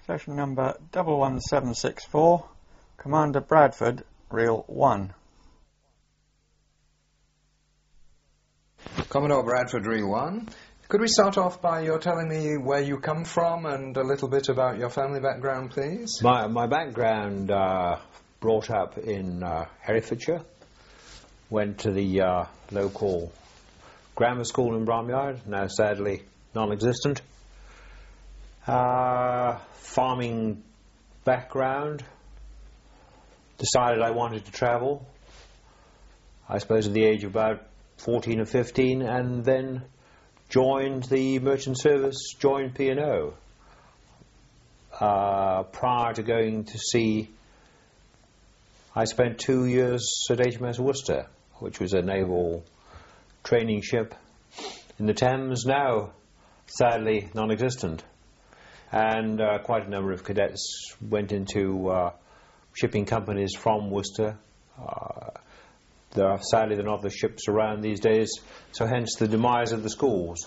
Station number 11764, Commander Bradford, Reel 1. Commodore Bradford, Reel 1. Could we start off by your telling me where you come from and a little bit about your family background, please? My background, brought up in Herefordshire, went to the local grammar school in Bromyard, now sadly non-existent. Farming background, decided I wanted to travel, I suppose at the age of about 14 or 15, and then joined the merchant service, joined P&O. Prior to going to sea, I spent 2 years at HMS Worcester, which was a naval training ship in the Thames, now sadly non-existent. And quite a number of cadets went into shipping companies from Worcester. Sadly, there are not other ships around these days, so hence the demise of the schools.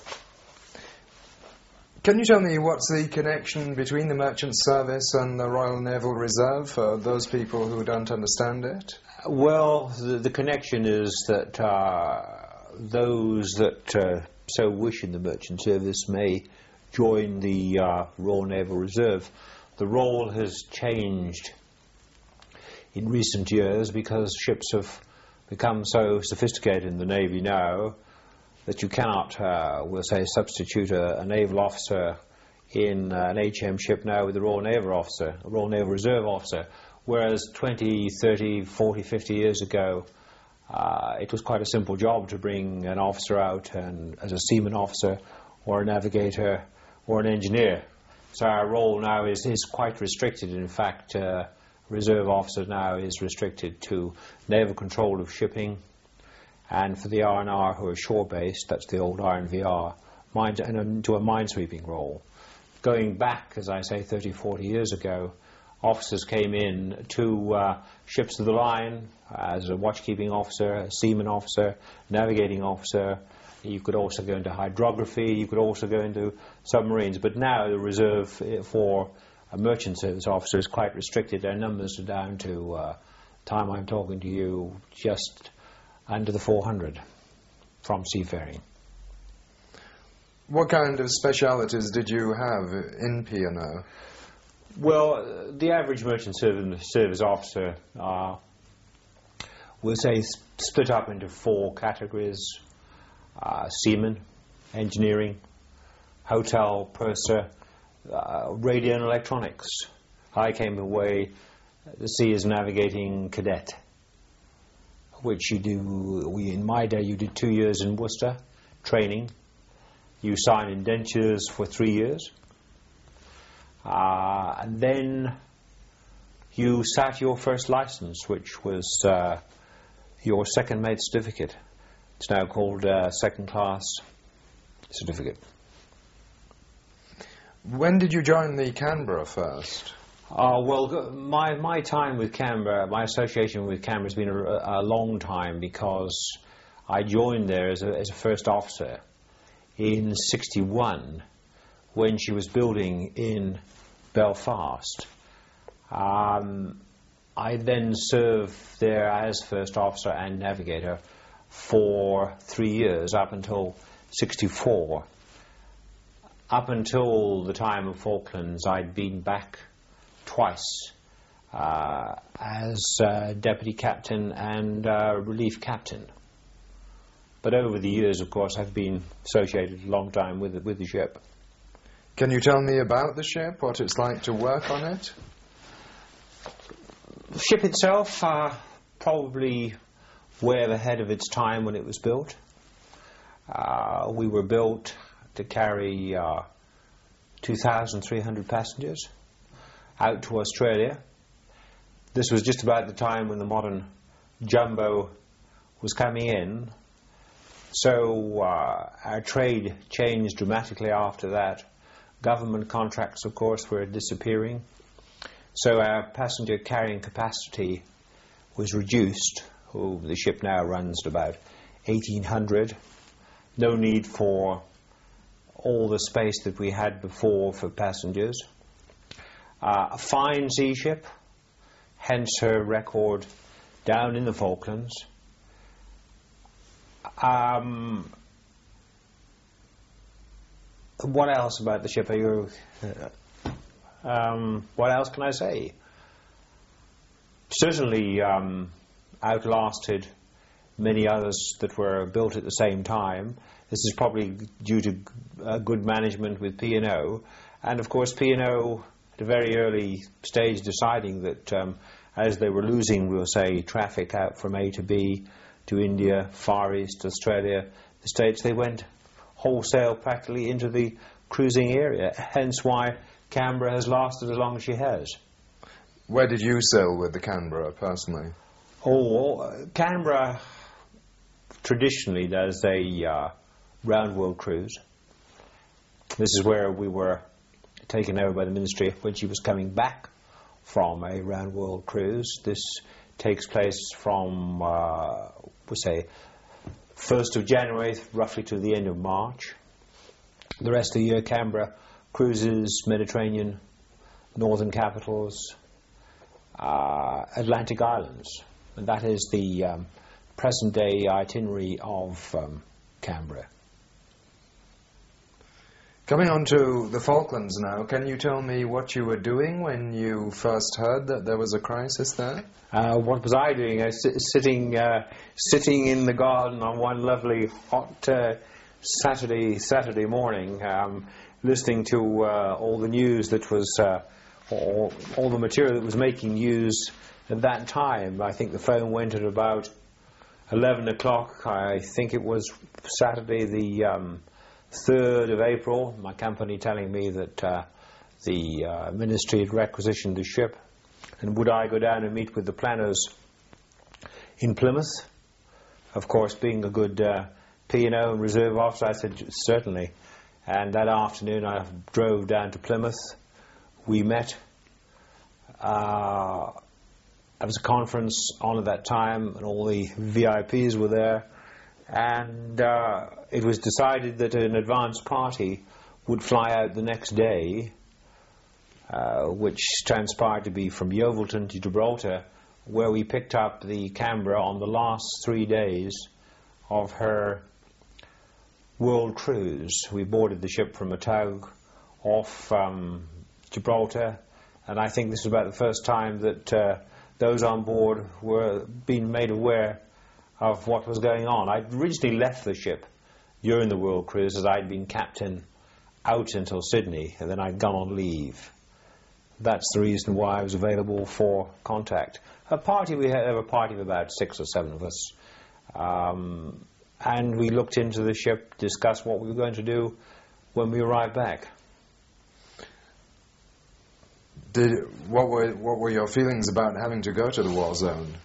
Can you tell me what's the connection between the merchant service and the Royal Naval Reserve for those people who don't understand it? Well, the connection is that those that so wish in the merchant service may join the Royal Naval Reserve. The role has changed in recent years because ships have become so sophisticated in the Navy now that you cannot, we'll say, substitute a naval officer in an HM ship now with a Royal Naval officer, a Royal Naval Reserve officer, whereas 20, 30, 40, 50 years ago it was quite a simple job to bring an officer out and as a seaman officer or a navigator or an engineer. So our role now is quite restricted. In fact, reserve officer now is restricted to naval control of shipping, and for the R&R who are shore-based, that's the old RNVR, and into a minesweeping role. Going back, as I say, 30, 40 years ago, officers came in to ships of the line as a watchkeeping officer, a seaman officer, navigating officer. You could also go into hydrography, you could also go into submarines, but now the reserve for a merchant service officer is quite restricted. Their numbers are down to, time I'm talking to you, just under the 400 from seafaring. What kind of specialities did you have in P&O? Well, the average merchant service officer we'll say split up into 4 categories: seaman, engineering, hotel, purser, radio and electronics. I came away the sea as navigating cadet, which you do, in my day you did 2 years in Worcester training. You signed indentures for 3 years, and then you sat your first license, which was your second mate certificate. It's now called second class certificate. When did you join the Canberra first? Well, my time with Canberra, my association with Canberra has been a long time, because I joined there as a first officer in '61 when she was building in Belfast. I then served there as first officer and navigator for 3 years, up until '64. Up until the time of Falklands, I'd been back twice as deputy captain and relief captain. But over the years, of course, I've been associated a long time with the ship. Can you tell me about the ship, what it's like to work on it? The ship itself, probably way ahead of its time when it was built. We were built to carry 2,300 passengers out to Australia. This was just about the time when the modern jumbo was coming in. So our trade changed dramatically after that. Government contracts, of course, were disappearing. So our passenger carrying capacity was reduced. The ship now runs at about 1,800. No need for all the space that we had before for passengers. A fine sea ship, hence her record down in the Falklands. What else about the ship? What else can I say? Certainly outlasted many others that were built at the same time. This is probably due to good management with P&O, and of course P&O at a very early stage deciding that as they were losing, we'll say, traffic out from A to B, to India, Far East, Australia, the States, they went wholesale practically into the cruising area, hence why Canberra has lasted as long as she has. Where did you sail with the Canberra, personally? Canberra traditionally does a round world cruise. This is where we were taken over by the Ministry when she was coming back from a round world cruise. This takes place from, we say, 1st of January roughly to the end of March. The rest of the year Canberra cruises Mediterranean, northern capitals, Atlantic islands, and that is the present day itinerary of Canberra. Coming on to the Falklands now, can you tell me what you were doing when you first heard that there was a crisis there? What was I doing? I was sitting in the garden on one lovely hot Saturday morning, listening to all the news that was, all the material that was making news at that time. I think the phone went at about 11 o'clock. I think it was Saturday the 3rd of April, my company telling me that the Ministry had requisitioned the ship, and would I go down and meet with the planners in Plymouth. Of course, being a good P&O and reserve officer, I said certainly, and that afternoon I drove down to Plymouth. We met. There was a conference on at that time, and all the VIPs were there, and it was decided that an advance party would fly out the next day, which transpired to be from Yeovilton to Gibraltar, where we picked up the Canberra on the last 3 days of her world cruise. We boarded the ship from Ataug off Gibraltar, and I think this was about the first time that those on board were being made aware of what was going on. I'd originally left the ship during the world cruise as I'd been captain out until Sydney, and then I'd gone on leave. That's the reason why I was available for contact. We had a party of about 6 or 7 of us, and we looked into the ship, discussed what we were going to do when we arrived back. What were your feelings about having to go to the war zone?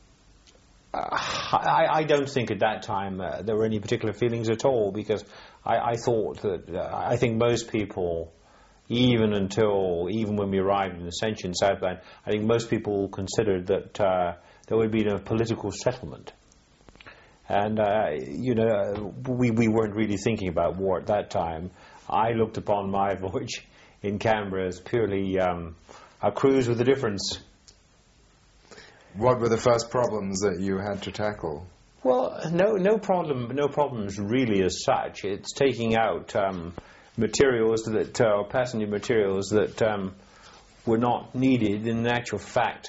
I don't think at that time there were any particular feelings at all, because I thought that I think most people, even when we arrived in Ascension Southland, I think most people considered that there would be a political settlement, and we weren't really thinking about war at that time. I looked upon my voyage in Canberra as purely a cruise with a difference. What were the first problems that you had to tackle? Well, no problems really as such. It's taking out materials that passenger materials that were not needed. In actual fact,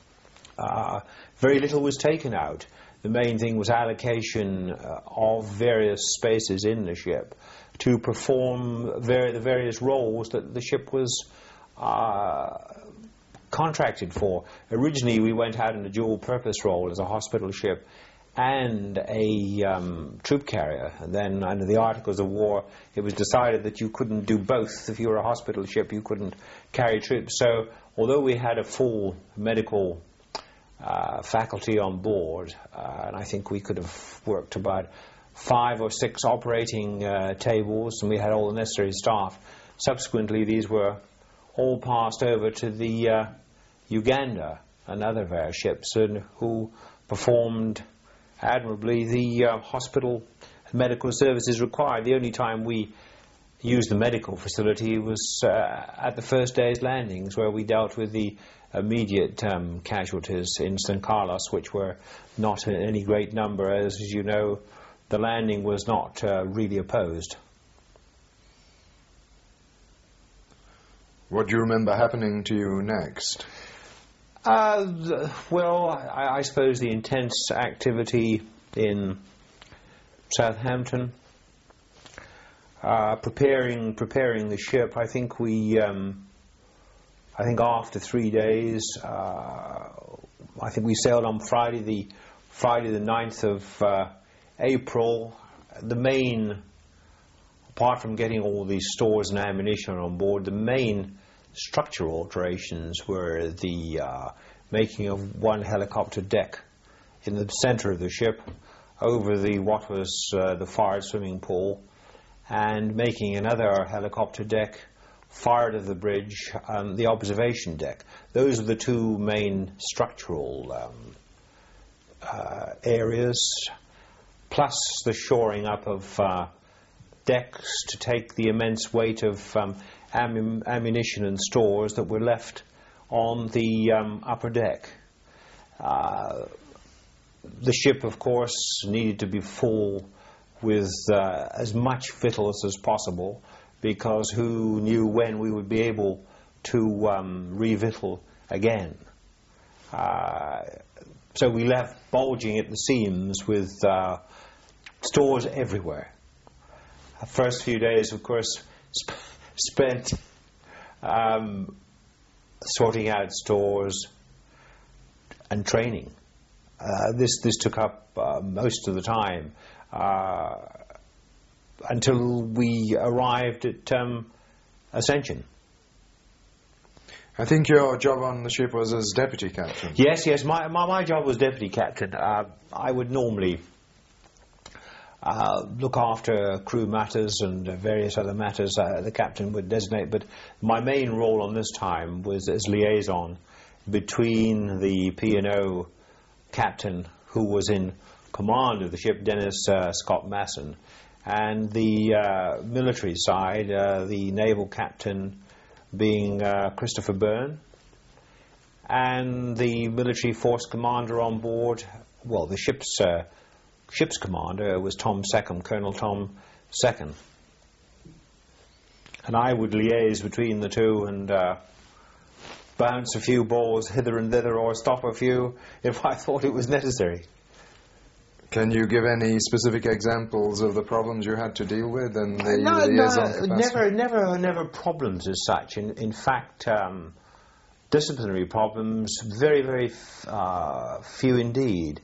very little was taken out. The main thing was allocation of various spaces in the ship to perform the various roles that the ship was contracted for. Originally, we went out in a dual-purpose role as a hospital ship and a troop carrier, and then under the Articles of War it was decided that you couldn't do both. If you were a hospital ship, you couldn't carry troops. So although we had a full medical faculty on board, and I think we could have worked about 5 or 6 operating tables, and we had all the necessary staff. Subsequently, these were all passed over to the Uganda and other of our ships, who performed admirably the hospital medical services required. The only time we used the medical facility was at the first day's landings, where we dealt with the immediate casualties in San Carlos, which were not in any great number, as you know, the landing was not really opposed. What do you remember happening to you next? Well, I suppose the intense activity in Southampton, preparing the ship. I think after 3 days, I think we sailed on Friday the 9th of April. The main, apart from getting all these stores and ammunition on board, the main structural alterations were the making of one helicopter deck in the center of the ship over what was the forward swimming pool, and making another helicopter deck forward of the bridge, the observation deck. Those are the two main structural areas, plus the shoring up of decks to take the immense weight of ammunition and stores that were left on the upper deck. The ship, of course, needed to be full with as much victuals as possible, because who knew when we would be able to re-victual again. So we left bulging at the seams with stores everywhere. The first few days, of course, spent sorting out stores and training. This took up most of the time until we arrived at Ascension. I think your job on the ship was as deputy captain. Yes, my job was deputy captain. I would normally look after crew matters and various other matters the captain would designate, but my main role on this time was as liaison between the P&O captain, who was in command of the ship, Dennis Scott Masson, and the military side, the naval captain being Christopher Byrne, and the military force commander on board, well, the ship's commander was Tom Seckham, Colonel Tom Seckham. And I would liaise between the two and bounce a few balls hither and thither, or stop a few if I thought it was necessary. Can you give any specific examples of the problems you had to deal with and the liaison capacity? Never problems as such. In fact, disciplinary problems, very, very few indeed.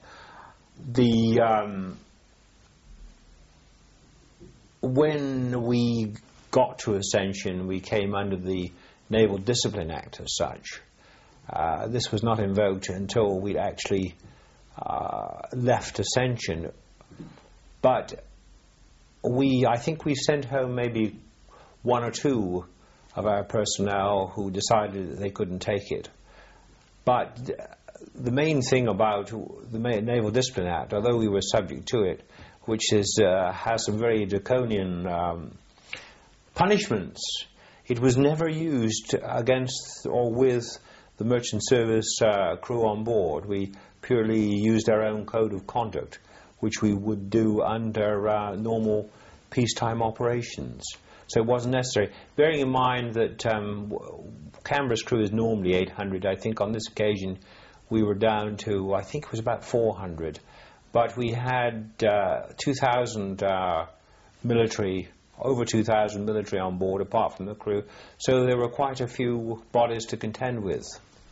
When we got to Ascension, we came under the Naval Discipline Act as such. This was not invoked until we'd actually left Ascension, but I think we sent home maybe one or two of our personnel who decided that they couldn't take it. But the main thing about the Naval Discipline Act, although we were subject to it, which has some very draconian punishments, it was never used against or with the merchant service crew on board. We purely used our own code of conduct, which we would do under normal peacetime operations. So it wasn't necessary. Bearing in mind that Canberra's crew is normally 800, I think on this occasion we were down to, I think it was about 400. But we had 2,000 military, over 2,000 military on board, apart from the crew. So there were quite a few bodies to contend with.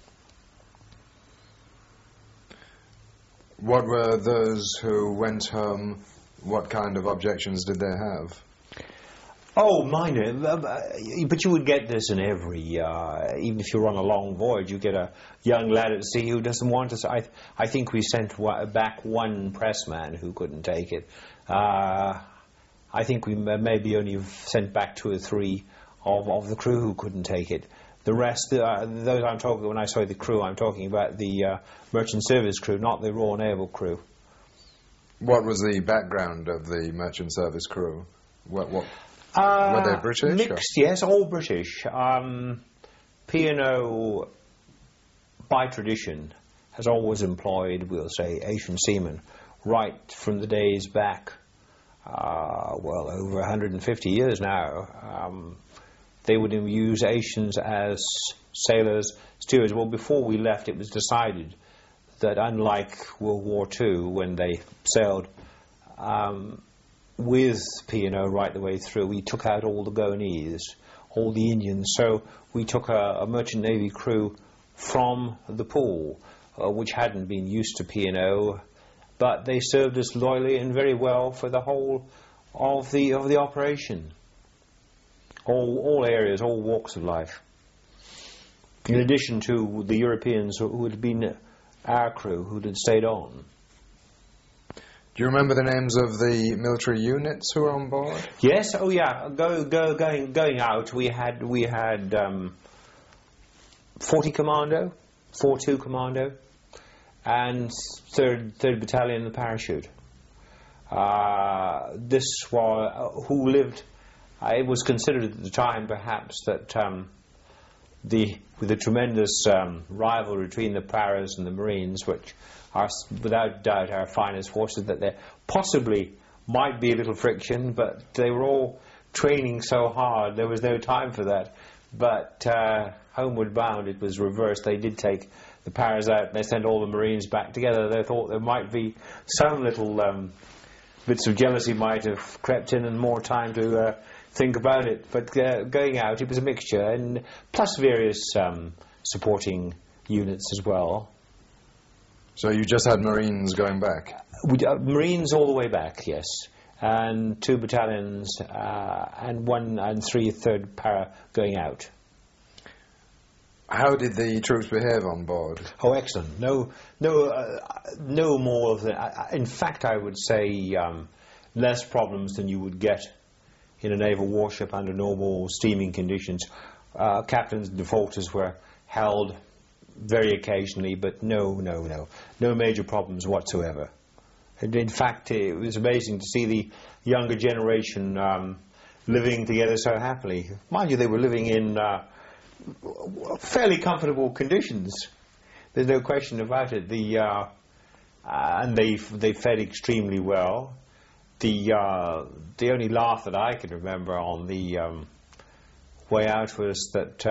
What were those who went home, what kind of objections did they have? Oh, minor. But you would get this in every, even if you're on a long voyage, you get a young lad at sea who doesn't want to. I think we sent back one pressman who couldn't take it. I think we maybe only sent back 2 or 3 of the crew who couldn't take it. The rest, those I'm talking, when I say the crew, I'm talking about the merchant service crew, not the Royal Naval crew. What was the background of the merchant service crew? What Were they British? Mixed, yes, all British. P&O, by tradition, has always employed, we'll say, Asian seamen right from the days back, well, over 150 years now. They would use Asians as sailors, stewards. Well, before we left, it was decided that unlike World War II, when they sailed with P&O right the way through, we took out all the Goanese, all the Indians. So we took a merchant navy crew from the pool, which hadn't been used to P&O, but they served us loyally and very well for the whole of the operation. All areas, all walks of life. In addition to the Europeans who had been our crew, who had stayed on. Do you remember the names of the military units who were on board? Yes. Oh, yeah. Going out, we had 40 Commando, 4-2 Commando, and 3rd Battalion, the Parachute. This was who lived. It was considered at the time, perhaps, that with the tremendous rivalry between the Paras and the Marines, which are without doubt our finest forces, that there possibly might be a little friction, but they were all training so hard there was no time for that. But homeward bound, it was reversed. They did take the Paras out and they sent all the Marines back together. They thought there might be some little bits of jealousy might have crept in and more time to think about it. But going out, it was a mixture, and plus various supporting units as well. So you just had Marines going back? Marines all the way back, yes. And 2 battalions and 1 and 3 3rd Para going out. How did the troops behave on board? Oh, excellent. No more of the... in fact, I would say less problems than you would get in a naval warship under normal steaming conditions. Captains and defaulters were held very occasionally, but no major problems whatsoever. And in fact, it was amazing to see the younger generation living together so happily. Mind you, they were living in fairly comfortable conditions. There's no question about it. And they fed extremely well. The only laugh that I can remember on the way out was that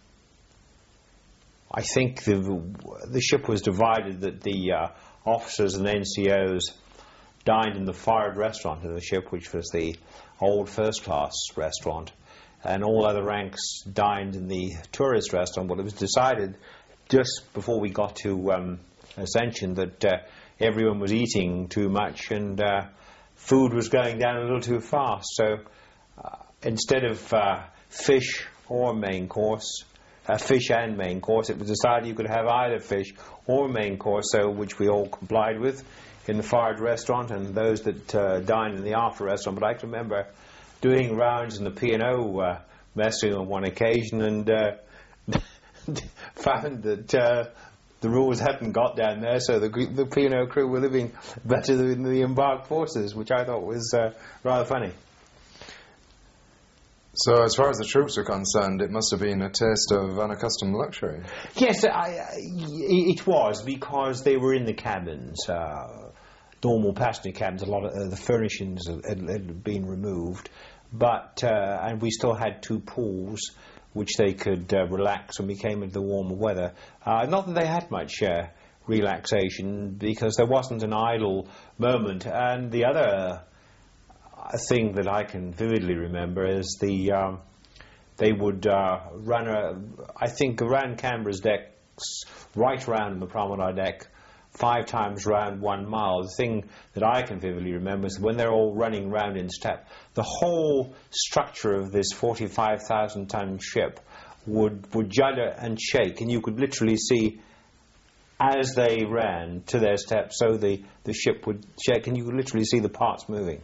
I think the ship was divided, that the officers and NCOs dined in the forward restaurant of the ship, which was the old first-class restaurant, and all other ranks dined in the tourist restaurant. Well, it was decided just before we got to Ascension that everyone was eating too much and food was going down a little too fast. So instead of fish or main course, fish and main course, it was decided you could have either fish or main course, so which we all complied with in the forward restaurant, and those that dined in the after restaurant. But I can remember doing rounds in the P&O messing on one occasion and found that the rules hadn't got down there, so the P&O crew were living better than the embarked forces, which I thought was rather funny. So as far as the troops are concerned, it must have been a taste of unaccustomed luxury. Yes, it was, because they were in the cabins, normal passenger cabins. A lot of the furnishings had been removed, but and we still had 2 pools which they could relax when we came into the warmer weather. Not that they had much relaxation, because there wasn't an idle moment. And the other thing that I can vividly remember is they would run I think around Canberra's decks, right round the promenade deck, 5 times round 1 mile. The thing that I can vividly remember is when they're all running round in step, the whole structure of this 45,000-ton ship would judder and shake, and you could literally see as they ran to their steps, so the ship would shake, and you could literally see the parts moving.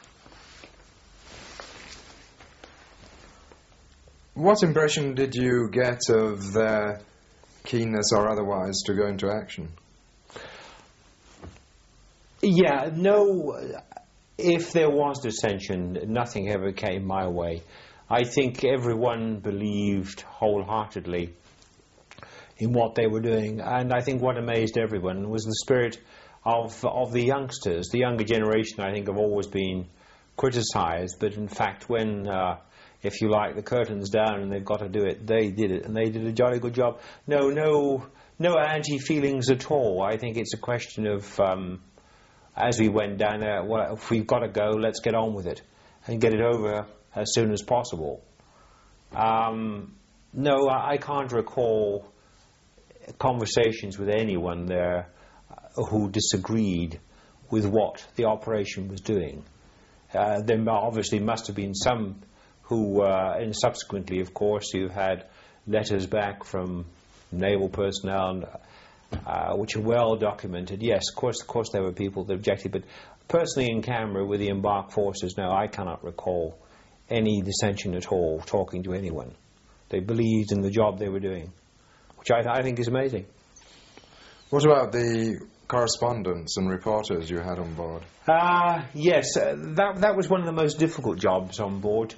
What impression did you get of their keenness or otherwise to go into action? Yeah, no, if there was dissension, nothing ever came my way. I think everyone believed wholeheartedly in what they were doing, and I think what amazed everyone was the spirit of the youngsters. The younger generation, I think, have always been criticised, but in fact when, if you like, the curtain's down and they've got to do it, they did it, and they did a jolly good job. No anti-feelings at all. I think it's a question of, as we went down there, well, if we've got to go, let's get on with it and get it over as soon as possible. No, I can't recall conversations with anyone there who disagreed with what the operation was doing. There obviously must have been some who, and subsequently, of course, you had letters back from naval personnel, which are well documented. Yes, of course there were people that objected, but personally in Canberra with the embarked forces, no, I cannot recall any dissension at all talking to anyone. They believed in the job they were doing, which I think is amazing. What about the correspondents and reporters you had on board? Yes, that was one of the most difficult jobs on board.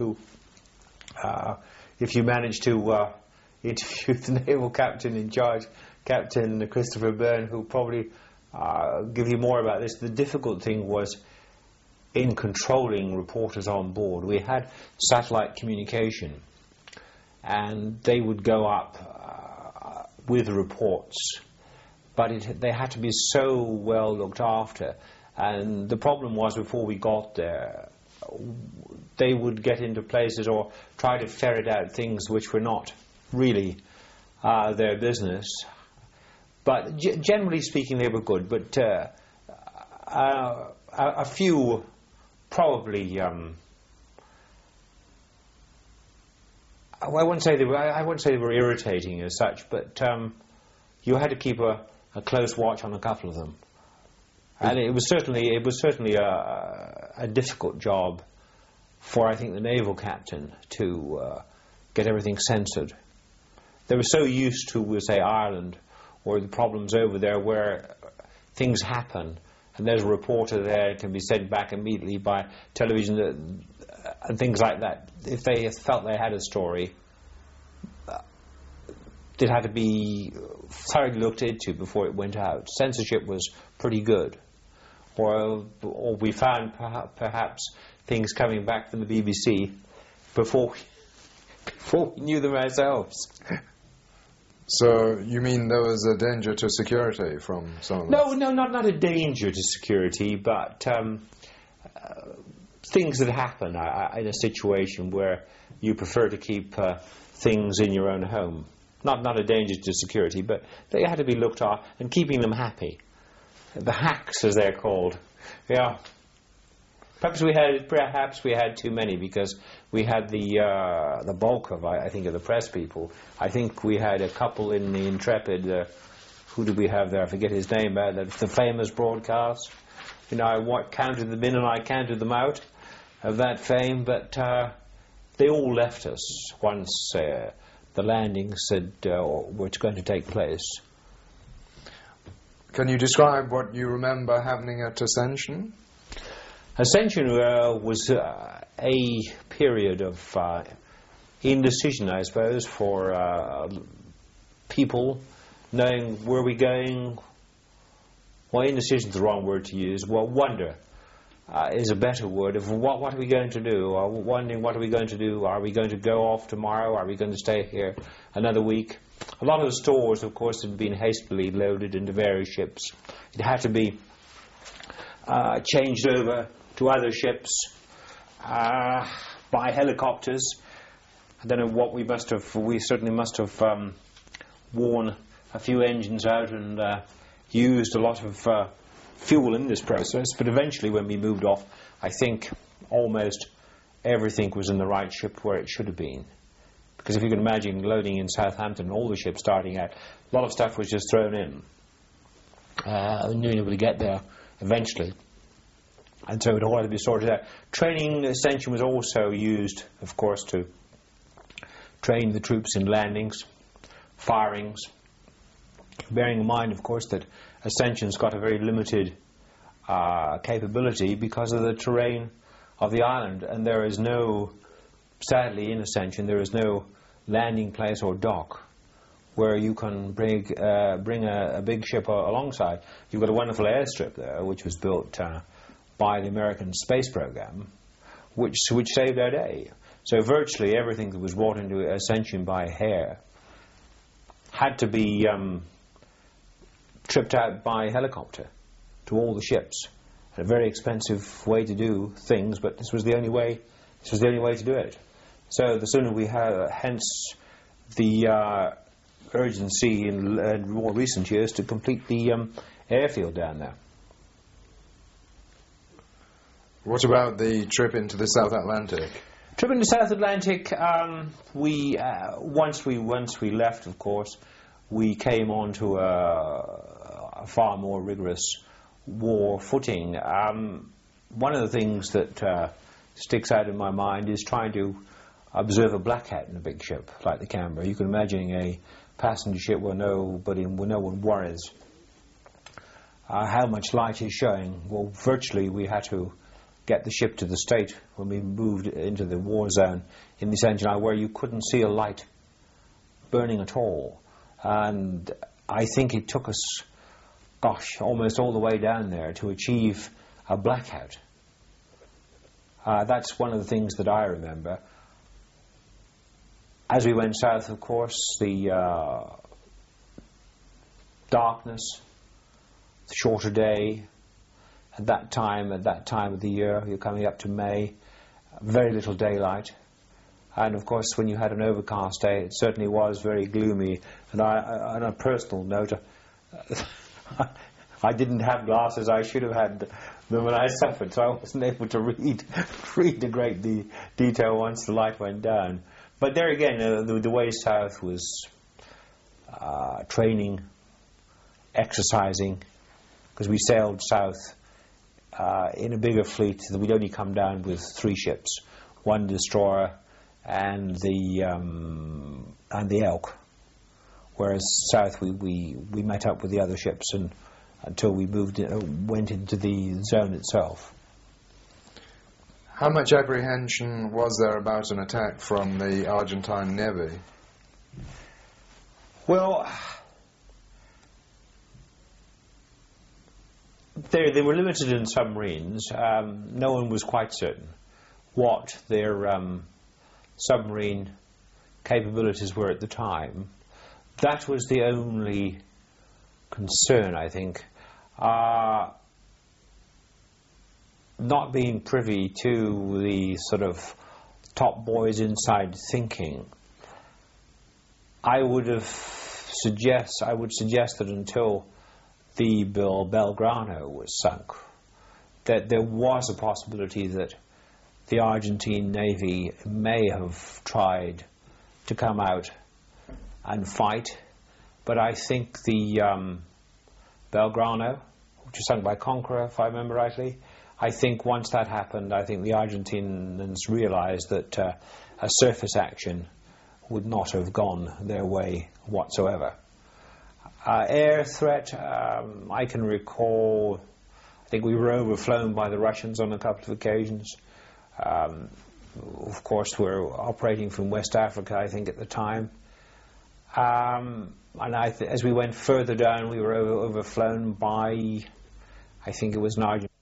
If you managed to interview the naval captain in charge, Captain Christopher Byrne, who probably give you more about this. The difficult thing was in controlling reporters on board. We had satellite communication, and they would go up with reports, but they had to be so well looked after. And the problem was, before we got there, they would get into places or try to ferret out things which were not really their business. But generally speaking, they were good. But a few probably, I wouldn't say they were irritating as such, but you had to keep a close watch on a couple of them. And it was certainly a difficult job for, I think, the naval captain to get everything censored. They were so used to, say, Ireland or the problems over there where things happen and there's a reporter there, it can be sent back immediately by television and things like that. If they felt they had a story, it had to be thoroughly looked into before it went out. Censorship was pretty good. Or we found perhaps things coming back from the BBC before we knew them ourselves. So you mean there was a danger to security from some of them? No, not a danger to security, but things that happen in a situation where you prefer to keep things in your own home. Not a danger to security, but they had to be looked at and keeping them happy. The hacks, as they're called. Yeah. Perhaps we had too many, because we had the bulk of, I think, of the press people. I think we had a couple in the Intrepid. Who did we have there? I forget his name. The famous broadcast. You know, I counted them in and I counted them out of that fame. But they all left us once the landing said were going to take place. Can you describe what you remember happening at Ascension? Ascension was a period of indecision, I suppose, for people knowing where we're going. Well, indecision is the wrong word to use. Well, wonder is a better word. Of what are we going to do? Wondering what are we going to do? Are we going to go off tomorrow? Are we going to stay here another week? A lot of the stores, of course, had been hastily loaded into various ships. It had to be changed over to other ships by helicopters. I don't know what we certainly must have worn a few engines out and used a lot of fuel in this process, but eventually when we moved off, I think almost everything was in the right ship where it should have been. Because if you can imagine loading in Southampton, all the ships starting out, a lot of stuff was just thrown in. And you were able to get there eventually. And so it all had to be sorted out. Training Ascension was also used, of course, to train the troops in landings, firings. Bearing in mind, of course, that Ascension's got a very limited capability because of the terrain of the island, and there is no, sadly in Ascension, there is no landing place or dock where you can bring a big ship alongside. You've got a wonderful airstrip there, which was built by the American space program, which saved our day. So virtually everything that was brought into Ascension by air had to be tripped out by helicopter to all the ships. A very expensive way to do things, but this was the only way. This was the only way to do it. So the sooner we have, hence the urgency in more recent years to complete the airfield down there. What about the trip into the South Atlantic? Trip into South Atlantic. Once we left, of course, we came on to a far more rigorous war footing. One of the things that sticks out in my mind is trying to observe a black hat in a big ship like the Canberra. You can imagine a passenger ship where no one worries how much light is showing. Well, virtually we had to get the ship to the state when we moved into the war zone in the Ascension, where you couldn't see a light burning at all. And I think it took us, almost all the way down there to achieve a blackout. That's one of the things that I remember. As we went south, of course, the darkness, the shorter day. At that time of the year, you're coming up to May, very little daylight. And of course, when you had an overcast day, it certainly was very gloomy. And on a personal note, I didn't have glasses. I should have had them when I suffered, so I wasn't able to read a great detail once the light went down. But there again, the way south was training, exercising, because we sailed south in a bigger fleet. We'd only come down with 3 ships, 1 destroyer and the Elk. Whereas south we met up with the other ships and until we went into the zone itself. How much apprehension was there about an attack from the Argentine Navy? Well, they were limited in submarines. No one was quite certain what their submarine capabilities were at the time. That was the only concern, I think. Not being privy to the sort of top boys inside thinking, I would suggest that until the Belgrano was sunk, that there was a possibility that the Argentine Navy may have tried to come out and fight, but I think the Belgrano, which was sunk by Conqueror, if I remember rightly, I think once that happened, I think the Argentinians realized that a surface action would not have gone their way whatsoever. Air threat, I can recall, I think we were overflown by the Russians on a couple of occasions. Of course, we were operating from West Africa, I think, at the time. And as we went further down, we were overflown by, I think it was an Argentine